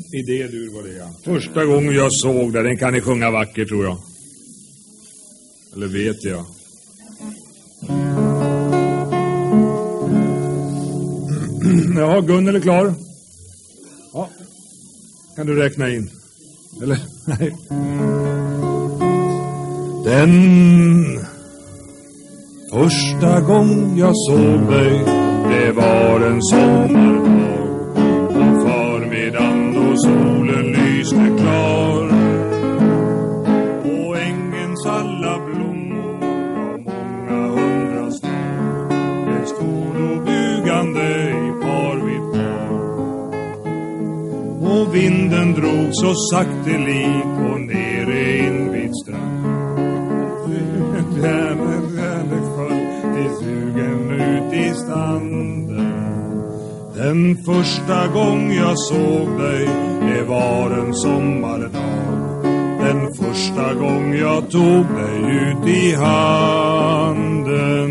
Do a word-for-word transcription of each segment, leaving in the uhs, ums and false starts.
idé du var det, ja. Första gången jag såg det, den kan ni sjunga vackert, tror jag. Eller vet jag. Ja, Gunnel är klar. Ja. Kan du räkna in? Eller? Nej. Den första gång jag såg dig, det var en sommardag. På förmiddagen då solen lyste klar. På ängens alla blommor av många hundra slag. Det stod och bugande i par vid par. Och vinden drog så saktelig och nere in vid strand. Järnet, järnet föll till sugen ut i standen. Den första gång jag såg dig, det var en sommardag. Den första gång jag tog dig ut i handen.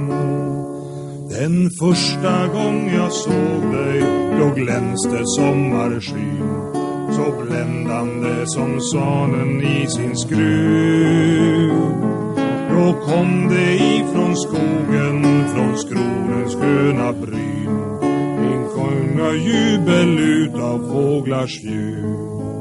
Den första gång jag såg dig, då glänste sommarskyn. Så bländande som sonen i sin skruv. Då kom det ifrån skogen, från skronens gröna bryn. En sjunga jubel utav fåglars ljud.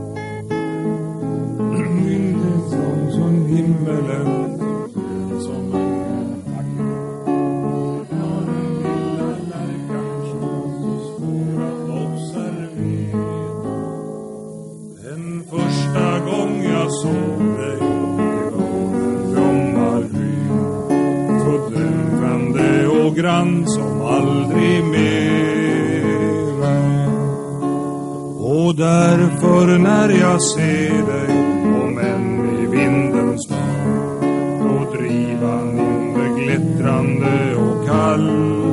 Vinden som som himmelen, som en vacker. Har den lilla lärkan så svår att observera. Den första gång jag såg dig, det var en Brommarby, så drömrande och grann som aldrig mera. Och därför när jag ser dig, om än i vindens dag, då drivan in med glittrande och kall.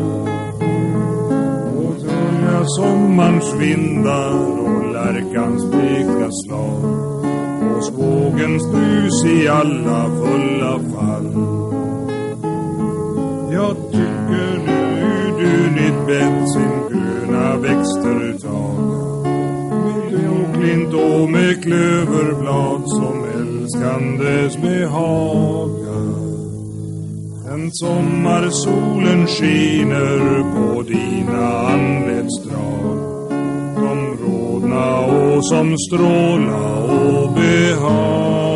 Och tölja sommarns vindar och lärkans bleka slag. Och skogens brus i alla fulla fall. Jag tycker du, du ditt bett sin gröna växter taga. Med lövklint och med klöverblad som älskandes behaga. En sommarsolen skiner på dina anletsdrag. De rodna och som stråla och behag.